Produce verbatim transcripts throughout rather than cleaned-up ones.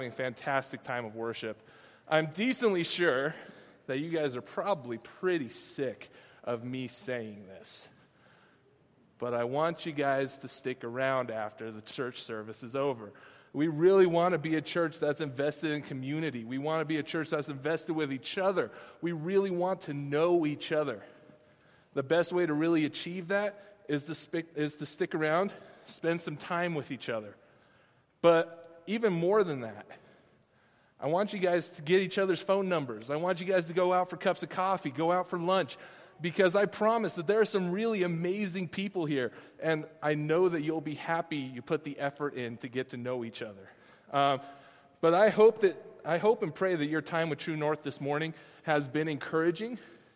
having a fantastic time of worship. I'm decently sure that you guys are probably pretty sick of me saying this. But I want you guys to stick around after the church service is over. We really want to be a church that's invested in community. We want to be a church that's invested with each other. We really want to know each other. The best way to really achieve that is to, sp- is to stick around, spend some time with each other. But even more than that, I want you guys to get each other's phone numbers. I want you guys to go out for cups of coffee, go out for lunch, because I promise that there are some really amazing people here, and I know that you'll be happy you put the effort in to get to know each other. Um, but I hope that I hope and pray that your time with True North this morning has been encouraging,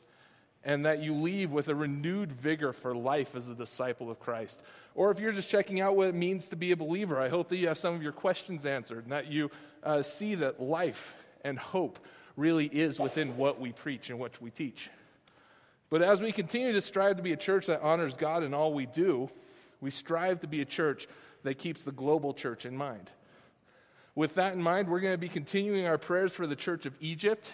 and that you leave with a renewed vigor for life as a disciple of Christ. Or if you're just checking out what it means to be a believer, I hope that you have some of your questions answered, and that you uh, see that life and hope really is within what we preach and what we teach. But as we continue to strive to be a church that honors God in all we do, we strive to be a church that keeps the global church in mind. With that in mind, we're going to be continuing our prayers for the Church of Egypt.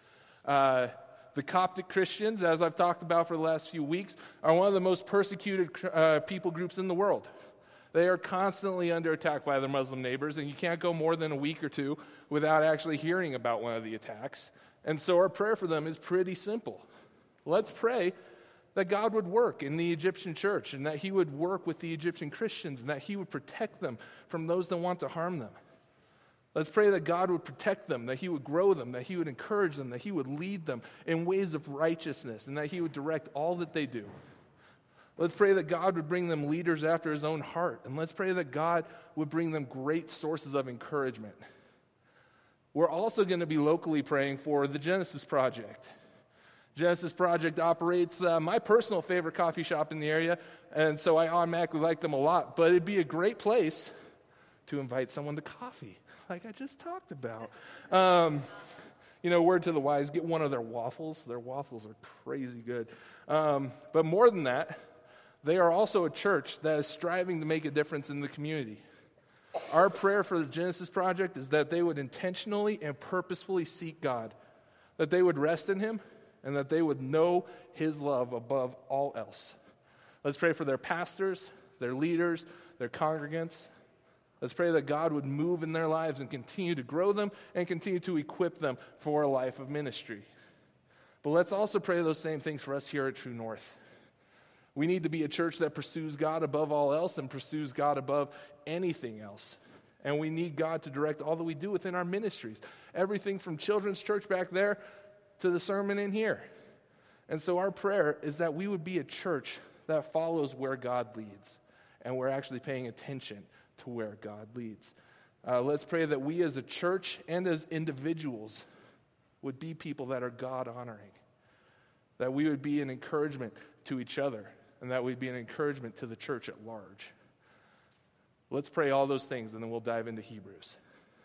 Uh, the Coptic Christians, as I've talked about for the last few weeks, are one of the most persecuted uh, people groups in the world. They are constantly under attack by their Muslim neighbors, and you can't go more than a week or two without actually hearing about one of the attacks. And so our prayer for them is pretty simple. Let's pray that God would work in the Egyptian church, and that he would work with the Egyptian Christians, and that he would protect them from those that want to harm them. Let's pray that God would protect them, that he would grow them, that he would encourage them, that he would lead them in ways of righteousness, and that he would direct all that they do. Let's pray that God would bring them leaders after his own heart, and let's pray that God would bring them great sources of encouragement. We're also going to be locally praying for the Genesis Project. Genesis Project operates uh, my personal favorite coffee shop in the area, and so I automatically like them a lot, but it'd be a great place to invite someone to coffee, like I just talked about. Um, you know, word to the wise, get one of their waffles. Their waffles are crazy good. Um, but more than that, they are also a church that is striving to make a difference in the community. Our prayer for the Genesis Project is that they would intentionally and purposefully seek God, that they would rest in him, and that they would know his love above all else. Let's pray for their pastors, their leaders, their congregants. Let's pray that God would move in their lives and continue to grow them and continue to equip them for a life of ministry. But let's also pray those same things for us here at True North. We need to be a church that pursues God above all else and pursues God above anything else. And we need God to direct all that we do within our ministries. Everything from children's church back there to the sermon in here. And so our prayer is that we would be a church that follows where God leads. And we're actually paying attention to where God leads. Uh, let's pray that we as a church and as individuals would be people that are God-honoring. That we would be an encouragement to each other. And that we'd be an encouragement to the church at large. Let's pray all those things, and then we'll dive into Hebrews.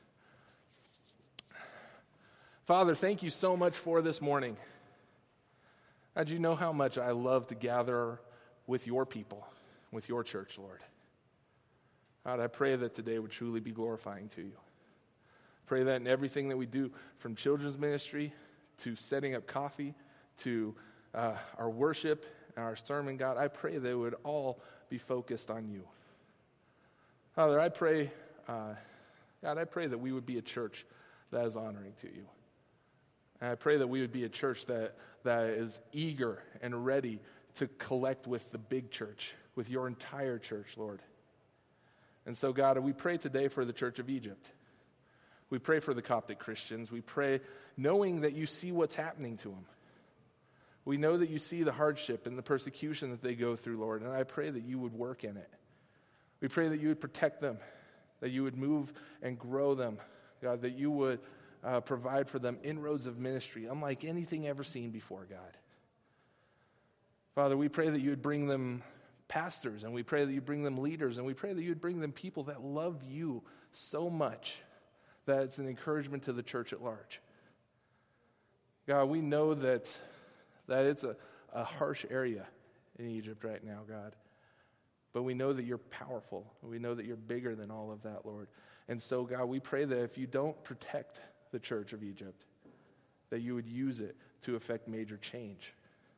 Father, thank you so much for this morning. God, you know how much I love to gather with your people, with your church, Lord. God, I pray that today would truly be glorifying to you. Pray that in everything that we do, from children's ministry to setting up coffee to uh, our worship and our sermon, God, I pray they would all be focused on you. Father, I pray, uh, God, I pray that we would be a church that is honoring to you. And I pray that we would be a church that, that is eager and ready to collect with the big church, with your entire church, Lord. And so, God, we pray today for the Church of Egypt. We pray for the Coptic Christians. We pray knowing that you see what's happening to them. We know that you see the hardship and the persecution that they go through, Lord, and I pray that you would work in it. We pray that you would protect them, that you would move and grow them, God, that you would uh, provide for them inroads of ministry, unlike anything ever seen before, God. Father, we pray that you would bring them pastors, and we pray that you bring them leaders, and we pray that you would bring them people that love you so much that it's an encouragement to the church at large. God, we know that, that it's a, a harsh area in Egypt right now, God. But we know that you're powerful. We know that you're bigger than all of that, Lord. And so, God, we pray that if you don't protect the church of Egypt, that you would use it to effect major change.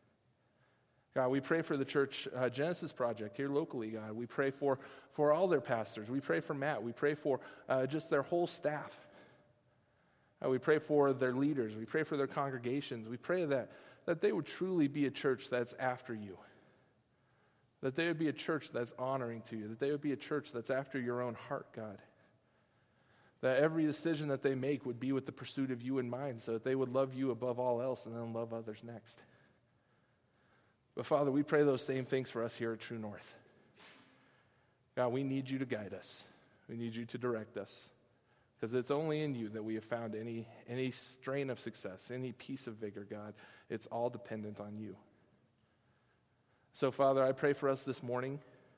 God, we pray for the church uh, Genesis Project here locally, God. We pray for, for all their pastors. We pray for Matt. We pray for uh, just their whole staff. Uh, we pray for their leaders. We pray for their congregations. We pray that, that they would truly be a church that's after you. That they would be a church that's honoring to you. That they would be a church that's after your own heart, God. That every decision that they make would be with the pursuit of you in mind, so that they would love you above all else and then love others next. But Father, we pray those same things for us here at True North. God, we need you to guide us. We need you to direct us. Because it's only in you that we have found any, any strain of success, any piece of vigor, God. It's all dependent on you. So, Father, I pray for us this morning.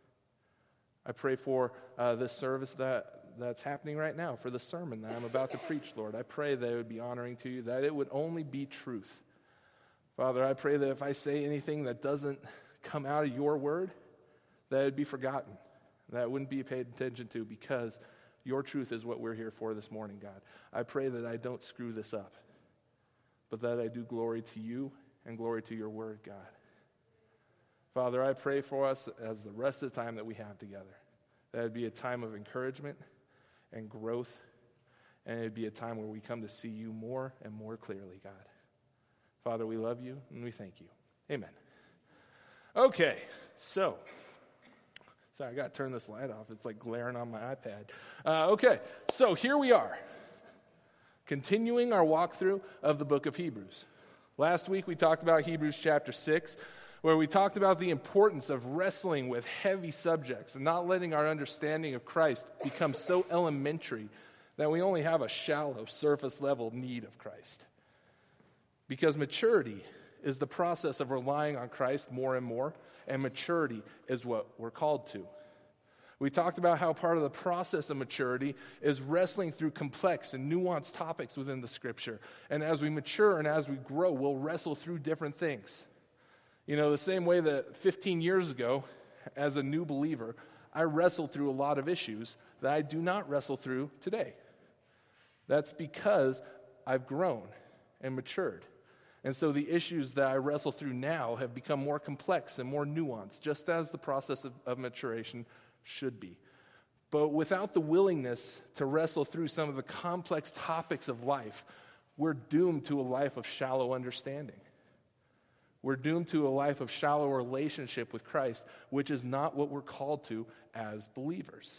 I pray for uh, this service that, that's happening right now, for the sermon that I'm about to preach, Lord. I pray that it would be honoring to you, that it would only be truth. Father, I pray that if I say anything that doesn't come out of your word, that it would be forgotten, that it wouldn't be paid attention to, because your truth is what we're here for this morning, God. I pray that I don't screw this up, but that I do glory to you and glory to your word, God. Father, I pray for us as the rest of the time that we have together, that it would be a time of encouragement and growth, and it would be a time where we come to see you more and more clearly, God. Father, we love you and we thank you. Amen. Okay, so, sorry, I got to turn this light off. It's like glaring on my iPad. Uh, okay, so here we are, continuing our walkthrough of the book of Hebrews. Last week we talked about Hebrews chapter six, where we talked about the importance of wrestling with heavy subjects and not letting our understanding of Christ become so elementary that we only have a shallow, surface-level need of Christ. Because maturity is the process of relying on Christ more and more, and maturity is what we're called to. We talked about how part of the process of maturity is wrestling through complex and nuanced topics within the Scripture. And as we mature and as we grow, we'll wrestle through different things. You know, the same way that fifteen years ago, as a new believer, I wrestled through a lot of issues that I do not wrestle through today. That's because I've grown and matured. And so the issues that I wrestle through now have become more complex and more nuanced, just as the process of, of maturation should be. But without the willingness to wrestle through some of the complex topics of life, we're doomed to a life of shallow understanding. We're doomed to a life of shallow relationship with Christ, which is not what we're called to as believers.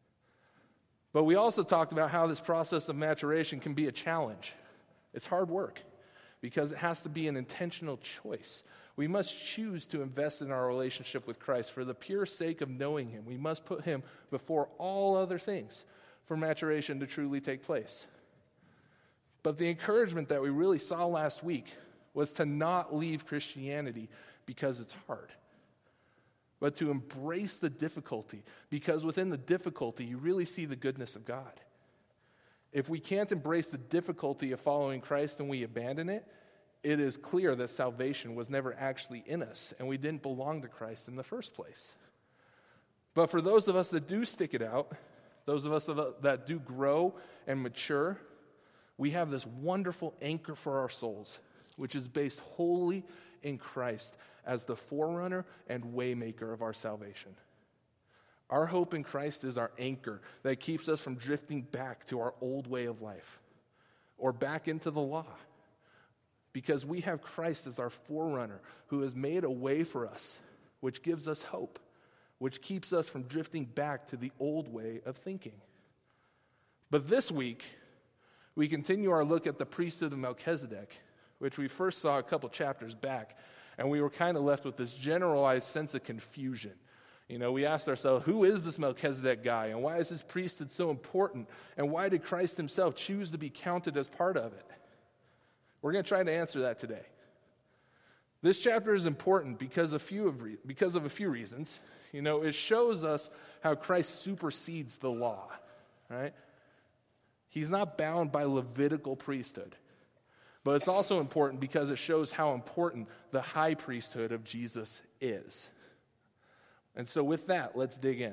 But we also talked about how this process of maturation can be a challenge. It's hard work, because it has to be an intentional choice. We must choose to invest in our relationship with Christ for the pure sake of knowing him. We must put him before all other things for maturation to truly take place. But the encouragement that we really saw last week was to not leave Christianity because it's hard, but to embrace the difficulty, because within the difficulty, you really see the goodness of God. If we can't embrace the difficulty of following Christ and we abandon it, it is clear that salvation was never actually in us, and we didn't belong to Christ in the first place. But for those of us that do stick it out, those of us that do grow and mature, we have this wonderful anchor for our souls, which is based wholly in Christ as the forerunner and waymaker of our salvation. Our hope in Christ is our anchor that keeps us from drifting back to our old way of life or back into the law, because we have Christ as our forerunner who has made a way for us, which gives us hope, which keeps us from drifting back to the old way of thinking. But this week, we continue our look at the priesthood of Melchizedek, which we first saw a couple chapters back, and we were kind of left with this generalized sense of confusion. You know, we asked ourselves, who is this Melchizedek guy, and why is his priesthood so important, and why did Christ himself choose to be counted as part of it? We're going to try to answer that today. This chapter is important because, a few of re- because of a few reasons. You know, it shows us how Christ supersedes the law, right? He's not bound by Levitical priesthood. But it's also important because it shows how important the high priesthood of Jesus is. And so with that, let's dig in.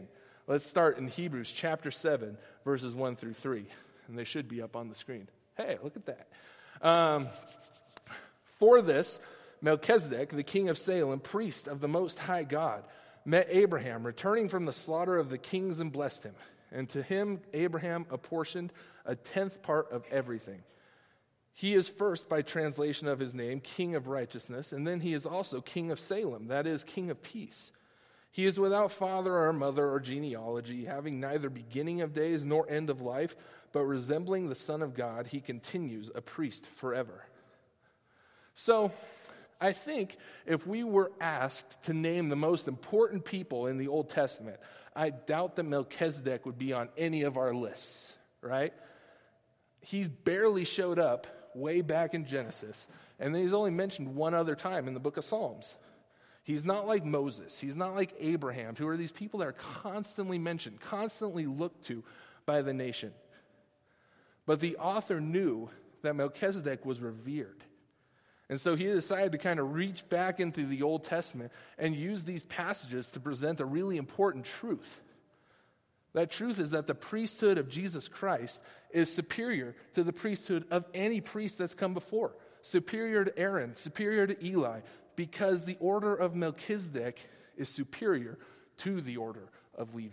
Let's start in Hebrews chapter seven, verses one through three. And they should be up on the screen. Hey, look at that. Um, For this, Melchizedek, the king of Salem, priest of the Most High God, met Abraham, returning from the slaughter of the kings, and blessed him. And to him Abraham apportioned a tenth part of everything. He is first, by translation of his name, King of Righteousness, and then he is also King of Salem, that is, King of Peace. He is without father or mother or genealogy, having neither beginning of days nor end of life, but resembling the Son of God, he continues a priest forever. So, I think if we were asked to name the most important people in the Old Testament, I doubt that Melchizedek would be on any of our lists, right? He's barely showed up way back in Genesis, and then he's only mentioned one other time in the book of Psalms. He's not like Moses. He's not like Abraham, who are these people that are constantly mentioned, constantly looked to by the nation. But the author knew that Melchizedek was revered. And so he decided to kind of reach back into the Old Testament and use these passages to present a really important truth. That truth is that the priesthood of Jesus Christ is superior to the priesthood of any priest that's come before. Superior to Aaron, superior to Eli, because the order of Melchizedek is superior to the order of Levi.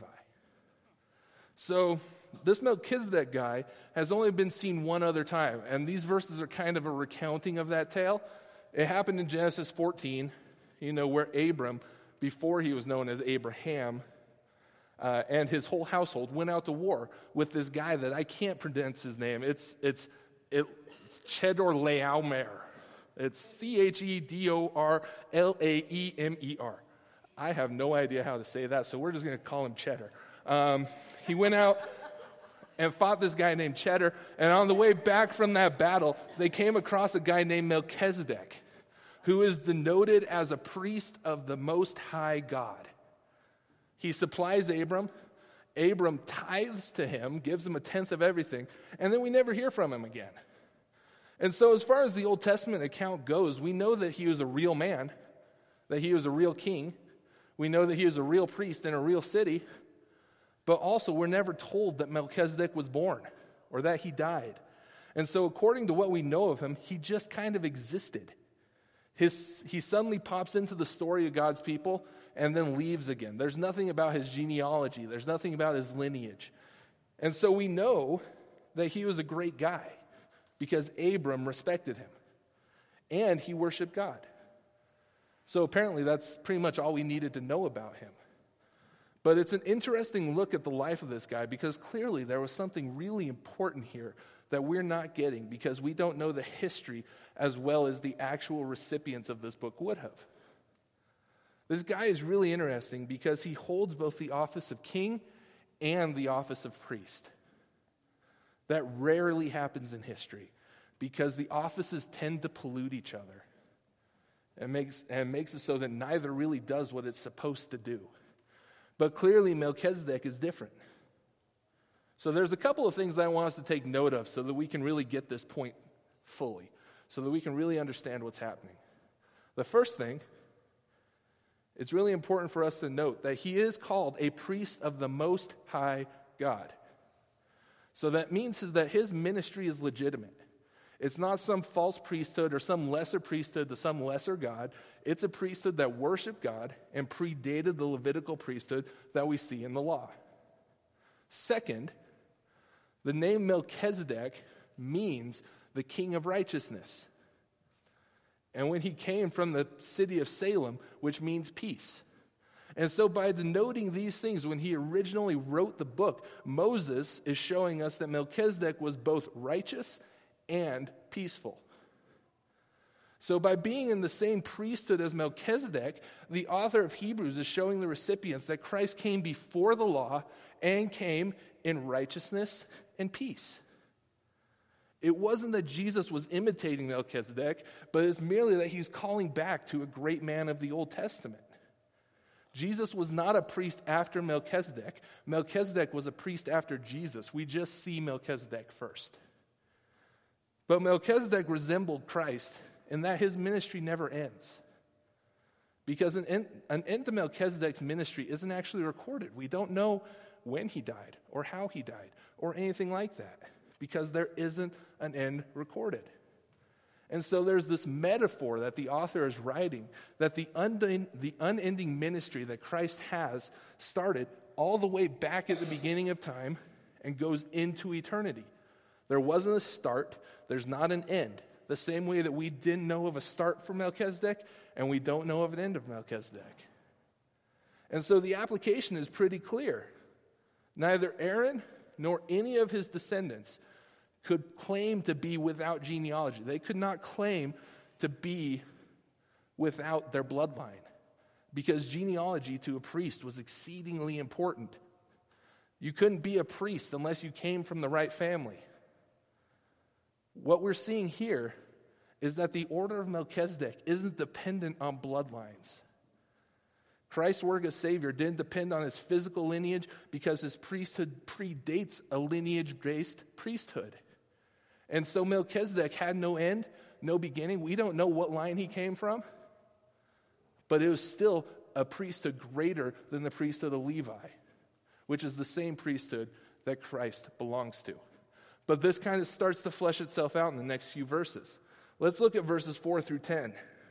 So this Melchizedek guy has only been seen one other time, and these verses are kind of a recounting of that tale. It happened in Genesis fourteen, you know, where Abram, before he was known as Abraham, uh, and his whole household went out to war with this guy that I can't pronounce his name. It's it's it, it's Chedorlaomer. It's C H E D O R L A E M E R. I have no idea how to say that, so we're just going to call him Cheddar. Um, he went out and fought this guy named Cheddar, and on the way back from that battle, they came across a guy named Melchizedek, who is denoted as a priest of the Most High God. He supplies Abram. Abram tithes to him, gives him a tenth of everything, and then we never hear from him again. And so as far as the Old Testament account goes, we know that he was a real man, that he was a real king. We know that he was a real priest in a real city. But also, we're never told that Melchizedek was born or that he died. And so according to what we know of him, he just kind of existed. His, he suddenly pops into the story of God's people and then leaves again. There's nothing about his genealogy. There's nothing about his lineage. And so we know that he was a great guy because Abram respected him and he worshiped God. So apparently that's pretty much all we needed to know about him. But it's an interesting look at the life of this guy because clearly there was something really important here that we're not getting because we don't know the history as well as the actual recipients of this book would have. This guy is really interesting because he holds both the office of king and the office of priest. That rarely happens in history because the offices tend to pollute each other and makes, and makes it so that neither really does what it's supposed to do. But clearly Melchizedek is different. So there's a couple of things that I want us to take note of so that we can really get this point fully, so that we can really understand what's happening. The first thing, it's really important for us to note that he is called a priest of the Most High God. So that means that his ministry is legitimate. It's not some false priesthood or some lesser priesthood to some lesser God. It's a priesthood that worshiped God and predated the Levitical priesthood that we see in the law. Second, the name Melchizedek means the king of righteousness. And when he came from the city of Salem, which means peace. And so by denoting these things, when he originally wrote the book, Moses is showing us that Melchizedek was both righteous and peaceful. So by being in the same priesthood as Melchizedek, the author of Hebrews is showing the recipients that Christ came before the law and came in righteousness and peace. It wasn't that Jesus was imitating Melchizedek, but it's merely that he's calling back to a great man of the Old Testament. Jesus was not a priest after Melchizedek. Melchizedek was a priest after Jesus. We just see Melchizedek first. But Melchizedek resembled Christ in that his ministry never ends. Because an end, an end to Melchizedek's ministry isn't actually recorded. We don't know when he died or how he died or anything like that, because there isn't an end recorded. And so there's this metaphor that the author is writing, that the, undin- the unending ministry that Christ has started all the way back at the beginning of time and goes into eternity. There wasn't a start, there's not an end. The same way that we didn't know of a start for Melchizedek and we don't know of an end of Melchizedek. And so the application is pretty clear. Neither Aaron nor any of his descendants could claim to be without genealogy. They could not claim to be without their bloodline, because genealogy to a priest was exceedingly important. You couldn't be a priest unless you came from the right family. What we're seeing here is that the order of Melchizedek isn't dependent on bloodlines. Christ's work as Savior didn't depend on his physical lineage, because his priesthood predates a lineage-based priesthood. And so Melchizedek had no end, no beginning. We don't know what line he came from, but it was still a priesthood greater than the priesthood of Levi, which is the same priesthood that Christ belongs to. But this kind of starts to flesh itself out in the next few verses. Let's look at verses four through ten.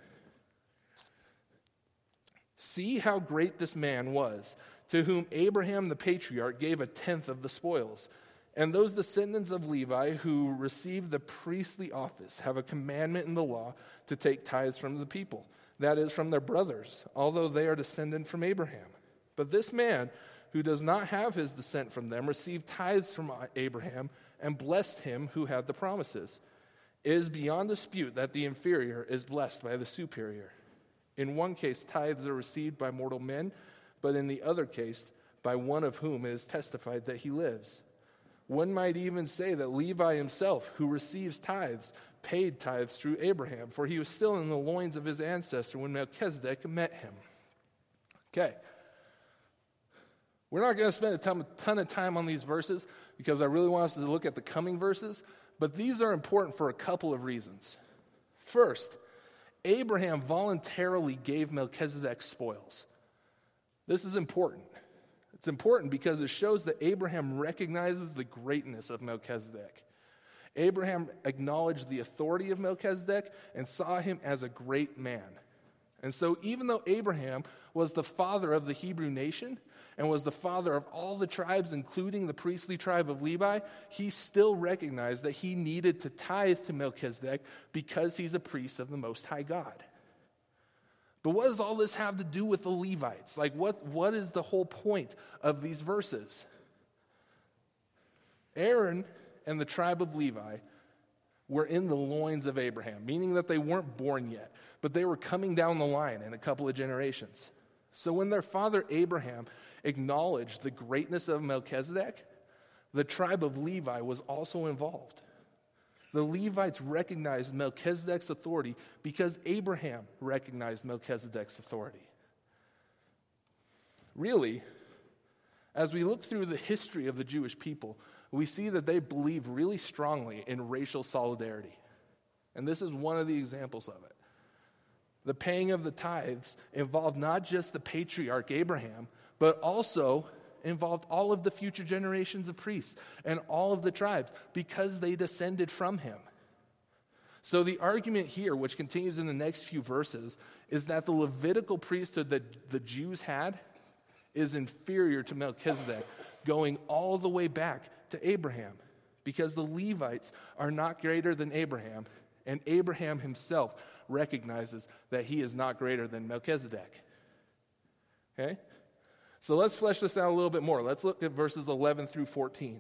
See how great this man was, to whom Abraham the patriarch gave a tenth of the spoils. And those descendants of Levi who received the priestly office have a commandment in the law to take tithes from the people, that is, from their brothers, although they are descended from Abraham. But this man, who does not have his descent from them, received tithes from Abraham and blessed him who had the promises. It is beyond dispute that the inferior is blessed by the superior. In one case, tithes are received by mortal men, but in the other case, by one of whom it is testified that he lives. One might even say that Levi himself, who receives tithes, paid tithes through Abraham, for he was still in the loins of his ancestor when Melchizedek met him. Okay. We're not going to spend a ton, ton of time on these verses because I really want us to look at the coming verses, but these are important for a couple of reasons. First, Abraham voluntarily gave Melchizedek spoils. This is important. It's important because it shows that Abraham recognizes the greatness of Melchizedek. Abraham acknowledged the authority of Melchizedek and saw him as a great man. And so even though Abraham was the father of the Hebrew nation and was the father of all the tribes, including the priestly tribe of Levi, he still recognized that he needed to tithe to Melchizedek because he's a priest of the Most High God. But what does all this have to do with the Levites? Like, what, what is the whole point of these verses? Aaron and the tribe of Levi were in the loins of Abraham, meaning that they weren't born yet, but they were coming down the line in a couple of generations. So when their father Abraham acknowledged the greatness of Melchizedek, the tribe of Levi was also involved. The Levites recognized Melchizedek's authority because Abraham recognized Melchizedek's authority. Really, as we look through the history of the Jewish people, we see that they believe really strongly in racial solidarity. And this is one of the examples of it. The paying of the tithes involved not just the patriarch Abraham, but also involved all of the future generations of priests and all of the tribes because they descended from him. So the argument here, which continues in the next few verses, is that the Levitical priesthood that the Jews had is inferior to Melchizedek, going all the way back to Abraham, because the Levites are not greater than Abraham, and Abraham himself recognizes that he is not greater than Melchizedek. Okay? So let's flesh this out a little bit more. Let's look at verses eleven through fourteen.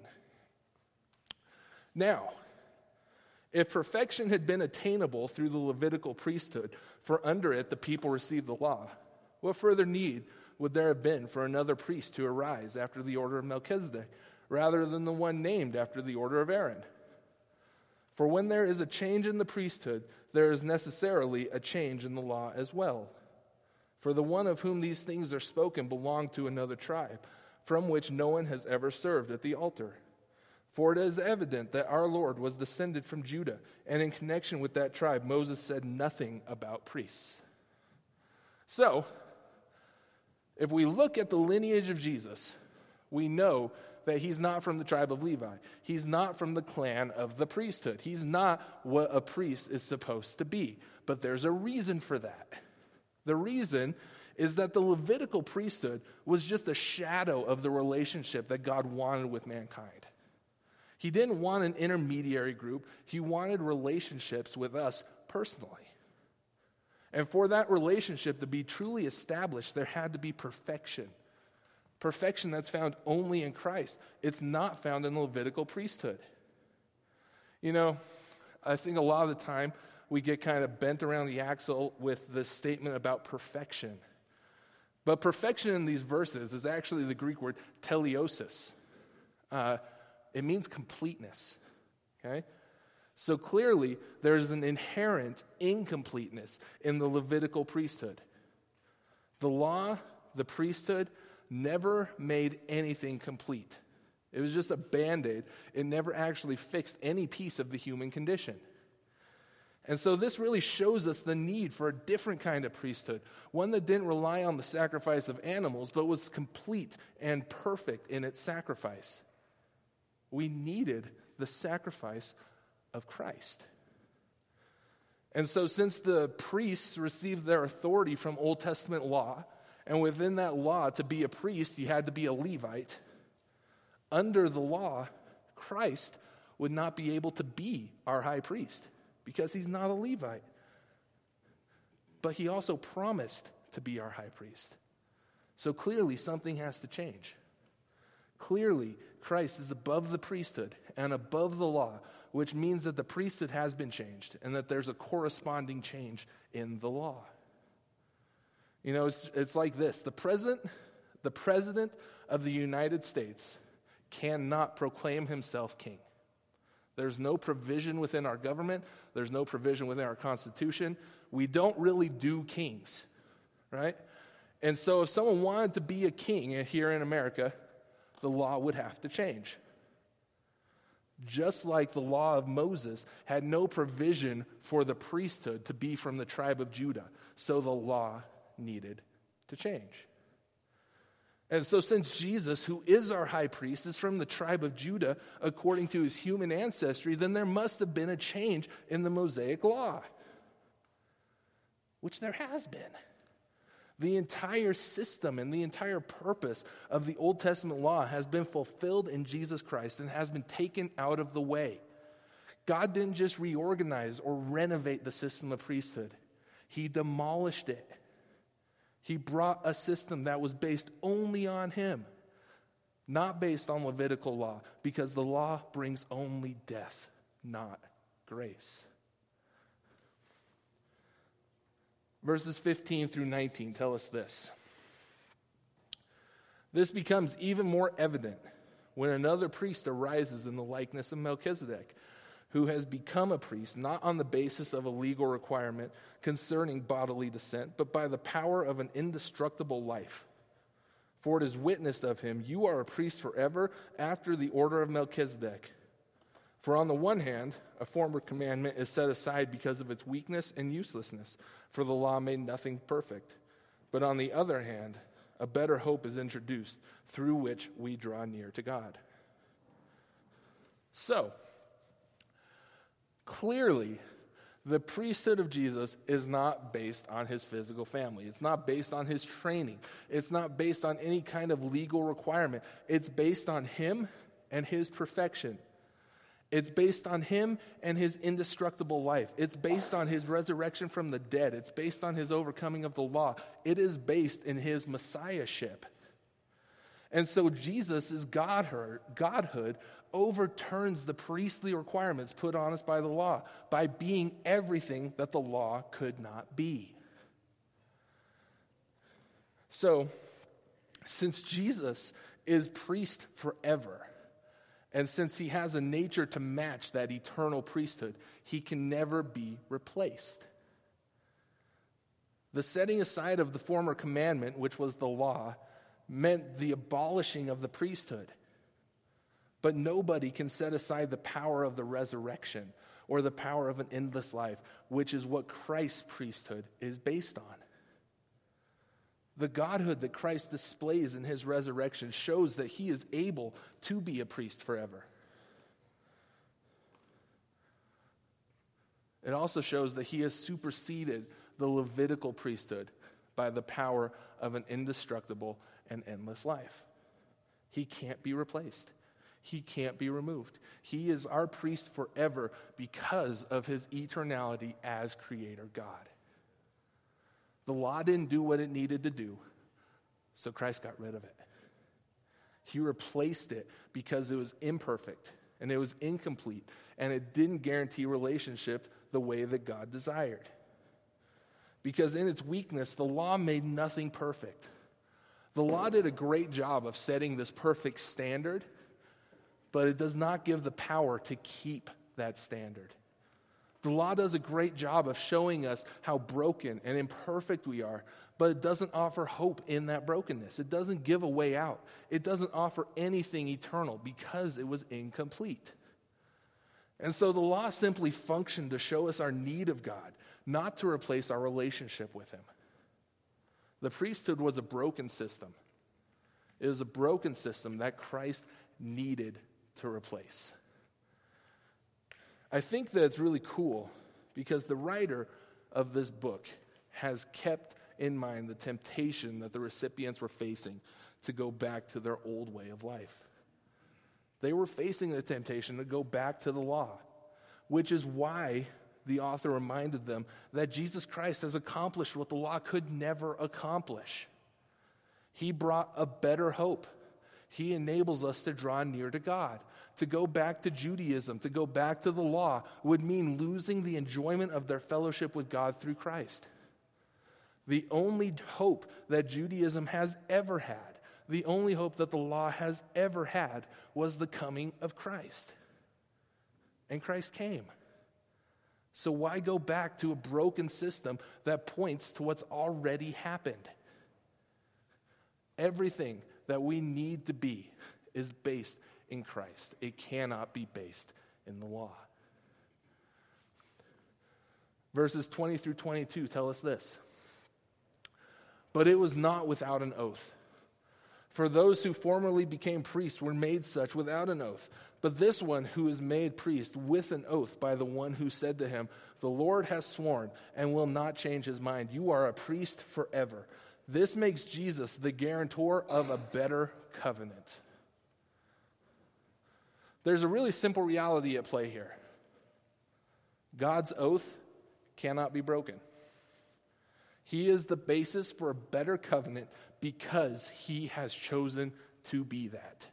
Now, if perfection had been attainable through the Levitical priesthood, for under it the people received the law, what further need would there have been for another priest to arise after the order of Melchizedek, rather than the one named after the order of Aaron? For when there is a change in the priesthood, there is necessarily a change in the law as well. For the one of whom these things are spoken belonged to another tribe, from which no one has ever served at the altar. For it is evident that our Lord was descended from Judah, and in connection with that tribe, Moses said nothing about priests. So, if we look at the lineage of Jesus, We know that he's not from the tribe of Levi. He's not from the clan of the priesthood. He's not what a priest is supposed to be. But there's a reason for that. The reason is that the Levitical priesthood was just a shadow of the relationship that God wanted with mankind. He didn't want an intermediary group. He wanted relationships with us personally. And for that relationship to be truly established, there had to be perfection. Perfection that's found only in Christ. It's not found in the Levitical priesthood. You know, I think a lot of the time we get kind of bent around the axle with this statement about perfection. But perfection in these verses is actually the Greek word teleosis. Uh, it means completeness, okay? So clearly, there's an inherent incompleteness in the Levitical priesthood. The law, the priesthood, never made anything complete. It was just a Band-Aid. It never actually fixed any piece of the human condition. And so this really shows us the need for a different kind of priesthood, one that didn't rely on the sacrifice of animals, but was complete and perfect in its sacrifice. We needed the sacrifice of Christ. And so since the priests received their authority from Old Testament law, and within that law, to be a priest, you had to be a Levite, under the law, Christ would not be able to be our high priest because he's not a Levite. But he also promised to be our high priest. So clearly something has to change. Clearly, Christ is above the priesthood and above the law, which means that the priesthood has been changed and that there's a corresponding change in the law. You know, it's, it's like this. The president, the president of the United States cannot proclaim himself king. There's no provision within our government. There's no provision within our Constitution. We don't really do kings, right? And so if someone wanted to be a king here in America, the law would have to change. Just like the law of Moses had no provision for the priesthood to be from the tribe of Judah, so the law needed to change. And so since Jesus, who is our high priest, is from the tribe of Judah according to his human ancestry, then there must have been a change in the Mosaic law, which there has been. The entire system and the entire purpose of the Old Testament law has been fulfilled in Jesus Christ and has been taken out of the way. God didn't just reorganize or renovate the system of priesthood. He demolished it. He brought a system that was based only on him, not based on Levitical law, because the law brings only death, not grace. Verses fifteen through nineteen tell us this. This becomes even more evident when another priest arises in the likeness of Melchizedek, who has become a priest not on the basis of a legal requirement concerning bodily descent, but by the power of an indestructible life. For it is witnessed of him, you are a priest forever after the order of Melchizedek. For on the one hand, a former commandment is set aside because of its weakness and uselessness, for the law made nothing perfect. But on the other hand, a better hope is introduced, through which we draw near to God. So, clearly, the priesthood of Jesus is not based on his physical family. It's not based on his training. It's not based on any kind of legal requirement. It's based on him and his perfection. It's based on him and his indestructible life. It's based on his resurrection from the dead. It's based on his overcoming of the law. It is based in his messiahship. And so Jesus' godhood, godhood overturns the priestly requirements put on us by the law by being everything that the law could not be. So, since Jesus is priest forever, and since he has a nature to match that eternal priesthood, he can never be replaced. The setting aside of the former commandment, which was the law, meant the abolishing of the priesthood. But nobody can set aside the power of the resurrection or the power of an endless life, which is what Christ's priesthood is based on. The godhood that Christ displays in his resurrection shows that he is able to be a priest forever. It also shows that he has superseded the Levitical priesthood by the power of an indestructible and endless life. He can't be replaced. He can't be removed. He is our priest forever because of his eternality as Creator God. The law didn't do what it needed to do, so Christ got rid of it. He replaced it because it was imperfect and it was incomplete and it didn't guarantee relationship the way that God desired. Because in its weakness, the law made nothing perfect. The law did a great job of setting this perfect standard, but it does not give the power to keep that standard. The law does a great job of showing us how broken and imperfect we are, but it doesn't offer hope in that brokenness. It doesn't give a way out. It doesn't offer anything eternal because it was incomplete. And so the law simply functioned to show us our need of God, not to replace our relationship with him. The priesthood was a broken system. It was a broken system that Christ needed to replace. I think that it's really cool because the writer of this book has kept in mind the temptation that the recipients were facing to go back to their old way of life. They were facing the temptation to go back to the law, which is why the author reminded them that Jesus Christ has accomplished what the law could never accomplish. He brought a better hope. He enables us to draw near to God. To go back to Judaism, to go back to the law, would mean losing the enjoyment of their fellowship with God through Christ. The only hope that Judaism has ever had, the only hope that the law has ever had, was the coming of Christ. And Christ came. So why go back to a broken system that points to what's already happened? Everything that we need to be is based in Christ. It cannot be based in the law. Verses twenty through twenty-two tell us this. But it was not without an oath. For those who formerly became priests were made such without an oath. But this one who is made priest with an oath by the one who said to him, the Lord has sworn and will not change his mind. You are a priest forever. This makes Jesus the guarantor of a better covenant. There's a really simple reality at play here. God's oath cannot be broken. He is the basis for a better covenant because he has chosen to be that.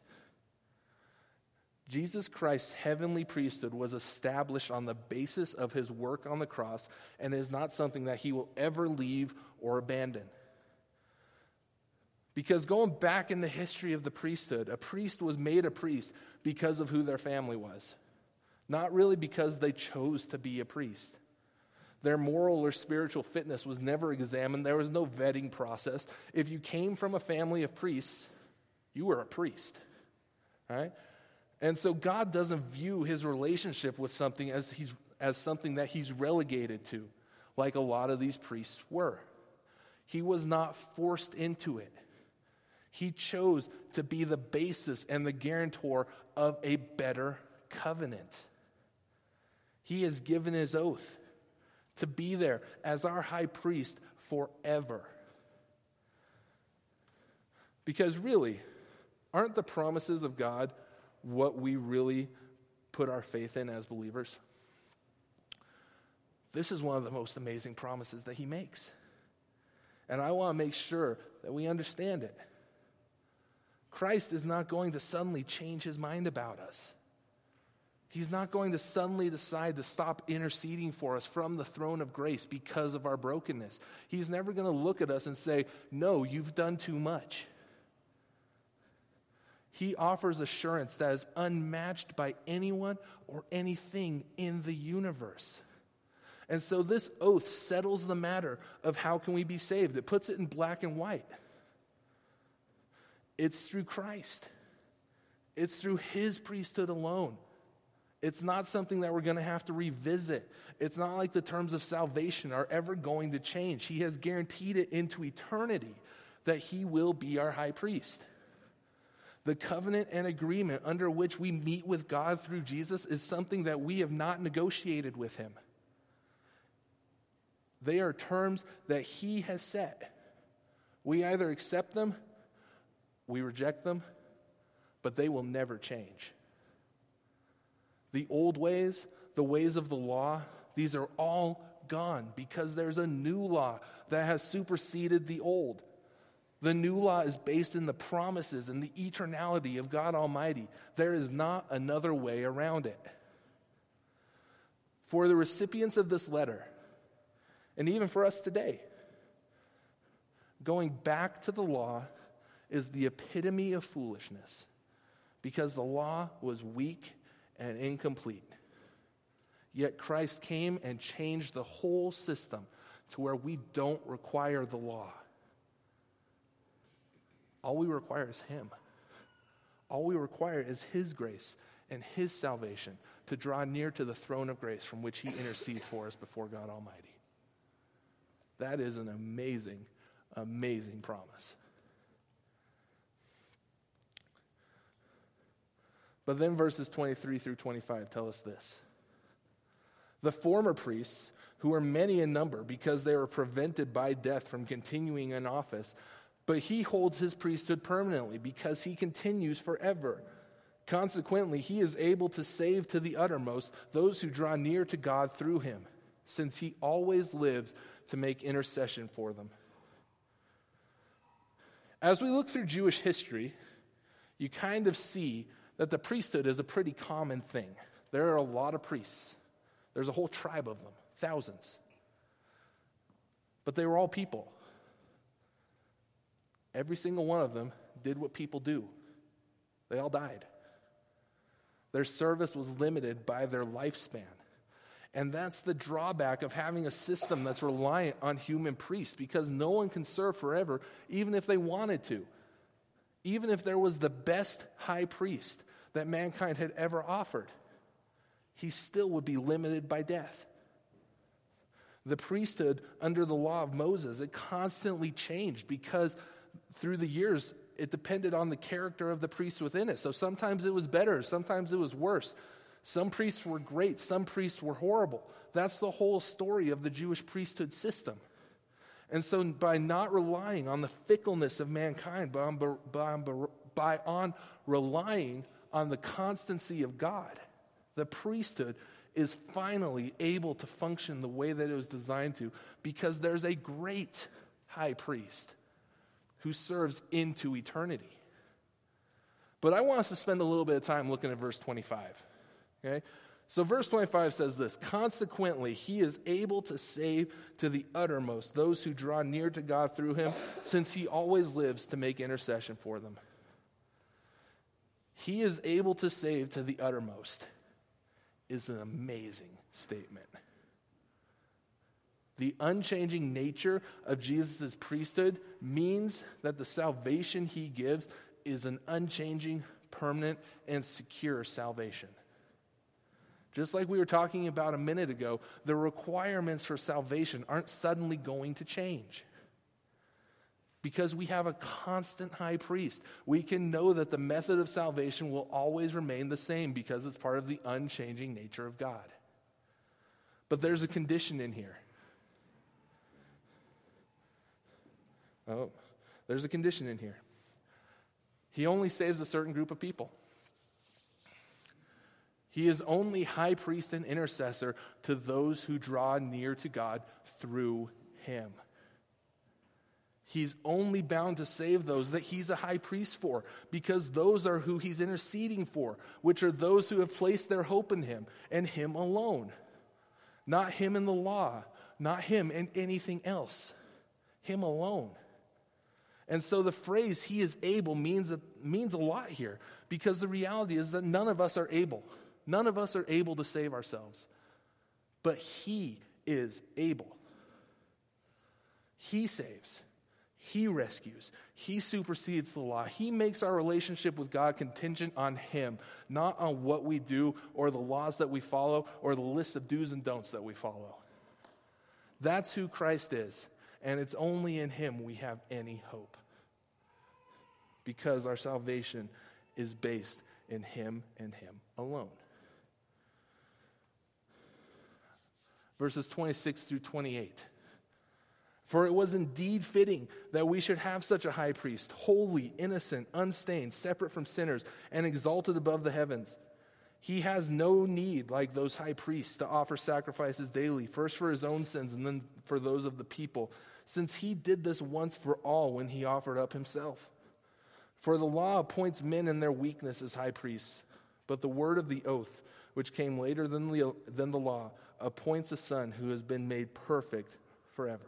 Jesus Christ's heavenly priesthood was established on the basis of his work on the cross and is not something that he will ever leave or abandon. Because going back in the history of the priesthood, a priest was made a priest because of who their family was. Not really because they chose to be a priest. Their moral or spiritual fitness was never examined. There was no vetting process. If you came from a family of priests, you were a priest. All right? And so God doesn't view his relationship with something as he's as something that he's relegated to, like a lot of these priests were. He was not forced into it. He chose to be the basis and the guarantor of a better covenant. He has given his oath to be there as our high priest forever. Because really, aren't the promises of God what we really put our faith in as believers? This is one of the most amazing promises that he makes. And I want to make sure that we understand it. Christ is not going to suddenly change his mind about us. He's not going to suddenly decide to stop interceding for us from the throne of grace because of our brokenness. He's never going to look at us and say, no, you've done too much. He offers assurance that is unmatched by anyone or anything in the universe. And so this oath settles the matter of how can we be saved. It puts it in black and white. It's through Christ. It's through his priesthood alone. It's not something that we're going to have to revisit. It's not like the terms of salvation are ever going to change. He has guaranteed it into eternity. that he will be our high priest. The covenant and agreement under which we meet with God through Jesus is something that we have not negotiated with him. They are terms that he has set. We either accept them, we reject them, but they will never change. The old ways, the ways of the law, these are all gone because there's a new law that has superseded the old. The new law is based in the promises and the eternality of God Almighty. There is not another way around it. For the recipients of this letter, and even for us today, going back to the law is the epitome of foolishness because the law was weak and incomplete. Yet Christ came and changed the whole system to where we don't require the law. All we require is him. All we require is his grace and his salvation to draw near to the throne of grace from which he intercedes for us before God Almighty. That is an amazing, amazing promise. But then verses twenty-three through twenty-five tell us this. The former priests, who were many in number because they were prevented by death from continuing in office, but he holds his priesthood permanently because he continues forever. Consequently, he is able to save to the uttermost those who draw near to God through him, since he always lives to make intercession for them. As we look through Jewish history, you kind of see that the priesthood is a pretty common thing. There are a lot of priests. There's a whole tribe of them, thousands. But they were all people. Every single one of them did what people do. They all died. Their service was limited by their lifespan. And that's the drawback of having a system that's reliant on human priests, because no one can serve forever, even if they wanted to. Even if there was the best high priest that mankind had ever offered, he still would be limited by death. The priesthood under the law of Moses, it constantly changed because through the years, it depended on the character of the priests within it. So sometimes it was better, sometimes it was worse. Some priests were great, some priests were horrible. That's the whole story of the Jewish priesthood system. And so by not relying on the fickleness of mankind, but on, by, by on relying on the constancy of God, the priesthood is finally able to function the way that it was designed to, because there's a great high priest who serves into eternity. But I want us to spend a little bit of time looking at verse twenty-five. Okay? So verse twenty-five says this: consequently, he is able to save to the uttermost those who draw near to God through him, since he always lives to make intercession for them. He is able to save to the uttermost is an amazing statement. The unchanging nature of Jesus' priesthood means that the salvation he gives is an unchanging, permanent, and secure salvation. Just like we were talking about a minute ago, the requirements for salvation aren't suddenly going to change. Because we have a constant high priest, we can know that the method of salvation will always remain the same because it's part of the unchanging nature of God. But there's a condition in here. Oh, there's a condition in here. He only saves a certain group of people. He is only high priest and intercessor to those who draw near to God through him. He's only bound to save those that he's a high priest for, because those are who he's interceding for, which are those who have placed their hope in him and him alone. Not him in the law, not him in anything else. Him alone. And so the phrase "he is able" means a, means a lot here, because the reality is that none of us are able. None of us are able to save ourselves. But he is able. He saves. He rescues. He supersedes the law. He makes our relationship with God contingent on him, not on what we do or the laws that we follow or the list of do's and don'ts that we follow. That's who Christ is, and it's only in him we have any hope. because our salvation is based in him and him alone. Verses twenty-six through twenty-eight. For it was indeed fitting that we should have such a high priest, holy, innocent, unstained, separate from sinners, and exalted above the heavens. He has no need, like those high priests, to offer sacrifices daily, first for his own sins and then for those of the people, since he did this once for all when he offered up himself. For the law appoints men in their weakness as high priests, but the word of the oath, which came later than the, than the law, appoints a son who has been made perfect forever.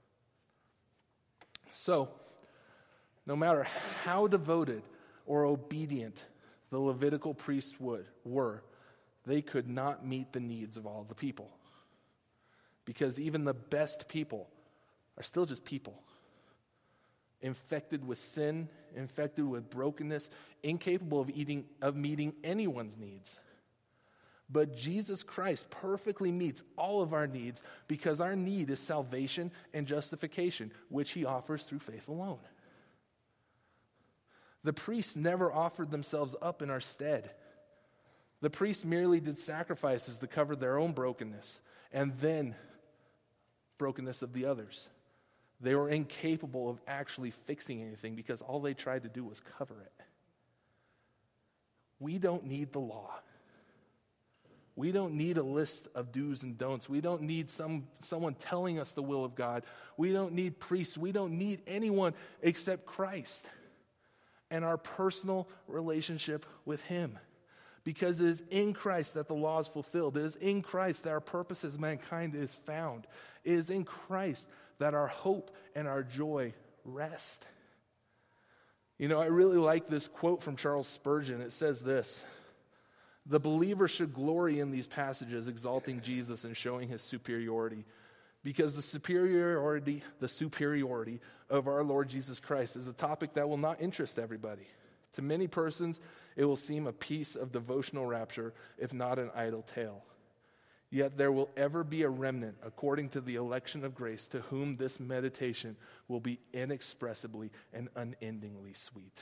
So, no matter how devoted or obedient the Levitical priests would, were, they could not meet the needs of all the people. Because even the best people are still just people. Infected with sin, infected with brokenness, incapable of, eating, of meeting anyone's needs. But Jesus Christ perfectly meets all of our needs because our need is salvation and justification, which he offers through faith alone. The priests never offered themselves up in our stead. The priests merely did sacrifices to cover their own brokenness and then brokenness of the others. They were incapable of actually fixing anything because all they tried to do was cover it. We don't need the law. We don't need a list of do's and don'ts. We don't need some someone telling us the will of God. We don't need priests. We don't need anyone except Christ and our personal relationship with him. Because it is in Christ that the law is fulfilled. It is in Christ that our purpose as mankind is found. It is in Christ that our hope and our joy rest. You know, I really like this quote from Charles Spurgeon. It says this: the believer should glory in these passages, exalting Jesus and showing his superiority, because the superiority, the superiority of our Lord Jesus Christ is a topic that will not interest everybody. To many persons, it will seem a piece of devotional rapture, if not an idle tale. Yet there will ever be a remnant, according to the election of grace, to whom this meditation will be inexpressibly and unendingly sweet.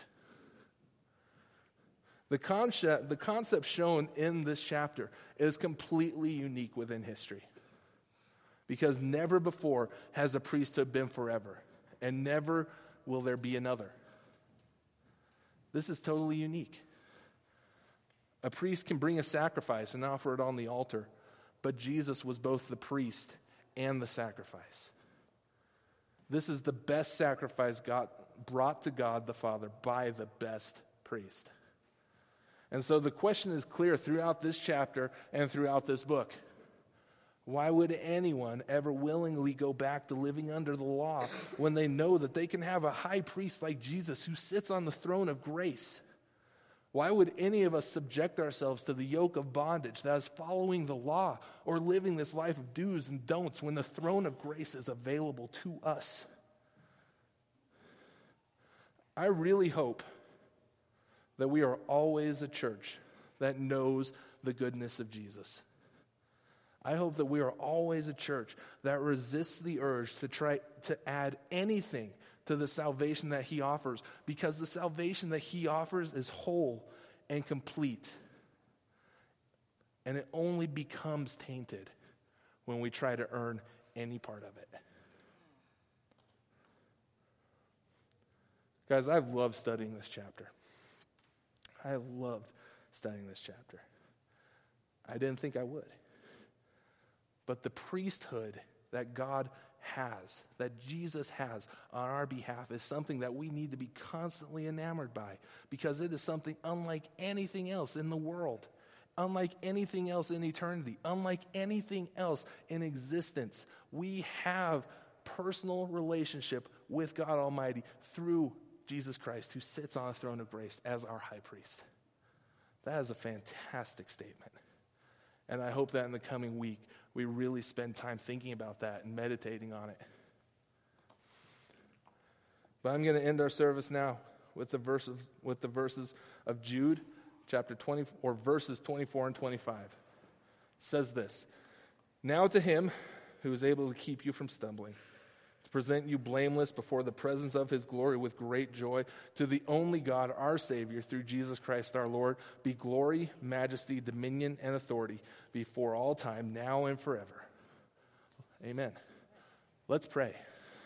The concept, the concept shown in this chapter is completely unique within history. Because never before has a priesthood been forever, and never will there be another. This is totally unique. A priest can bring a sacrifice and offer it on the altar, but Jesus was both the priest and the sacrifice. This is the best sacrifice God brought to God the Father by the best priest. And so the question is clear throughout this chapter and throughout this book. Why would anyone ever willingly go back to living under the law when they know that they can have a high priest like Jesus who sits on the throne of grace? Why would any of us subject ourselves to the yoke of bondage that is following the law or living this life of do's and don'ts when the throne of grace is available to us? I really hope that we are always a church that knows the goodness of Jesus. I hope that we are always a church that resists the urge to try to add anything to the salvation that he offers, because the salvation that he offers is whole and complete. And it only becomes tainted when we try to earn any part of it. Guys, I've loved studying this chapter. I have loved studying this chapter. I didn't think I would. But the priesthood that God has, that Jesus has on our behalf, is something that we need to be constantly enamored by, because it is something unlike anything else in the world, unlike anything else in eternity, unlike anything else in existence. We have personal relationship with God Almighty through Jesus Christ, who sits on the throne of grace as our high priest. That is a fantastic statement. And I hope that in the coming week, we really spend time thinking about that and meditating on it. But I'm going to end our service now with the verses with the verses of Jude, chapter twenty, or verses twenty-four and twenty-five. It says this: "Now to him who is able to keep you from stumbling, present you blameless before the presence of his glory with great joy. To the only God, our Savior, through Jesus Christ our Lord, be glory, majesty, dominion, and authority before all time, now and forever. Amen. Let's pray.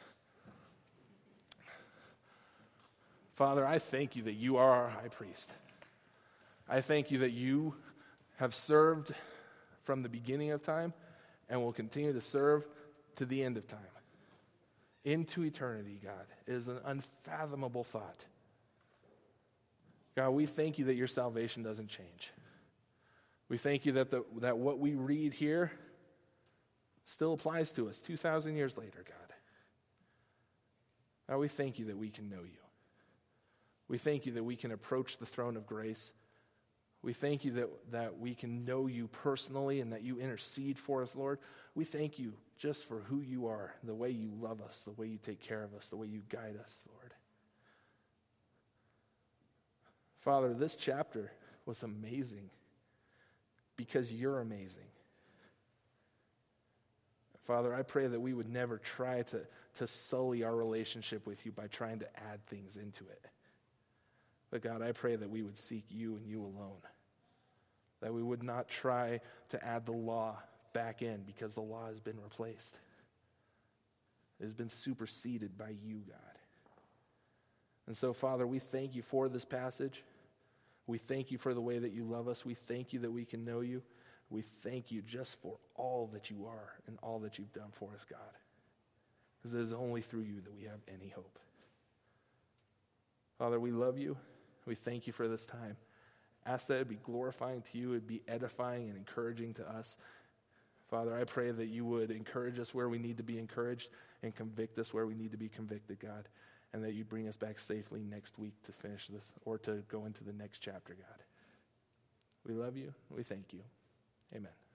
Father, I thank you that you are our high priest. I thank you that you have served from the beginning of time and will continue to serve to the end of time. Into eternity, God, is an unfathomable thought. God, we thank you that your salvation doesn't change. We thank you that the, that what we read here still applies to us two thousand years later, God. God, we thank you that we can know you. We thank you that we can approach the throne of grace. We thank you that, that we can know you personally and that you intercede for us, Lord. We thank you just for who you are, the way you love us, the way you take care of us, the way you guide us, Lord. Father, this chapter was amazing because you're amazing. Father, I pray that we would never try to, to sully our relationship with you by trying to add things into it. But God, I pray that we would seek you and you alone. That we would not try to add the law back in because the law has been replaced. It has been superseded by you, God. And so, Father, we thank you for this passage. We thank you for the way that you love us. We thank you that we can know you. We thank you just for all that you are and all that you've done for us, God. Because it is only through you that we have any hope. Father, we love you. We thank you for this time. Ask that it be glorifying to you, it be edifying and encouraging to us. Father, I pray that you would encourage us where we need to be encouraged and convict us where we need to be convicted, God, and that you bring us back safely next week to finish this or to go into the next chapter, God. We love you. We thank you. Amen.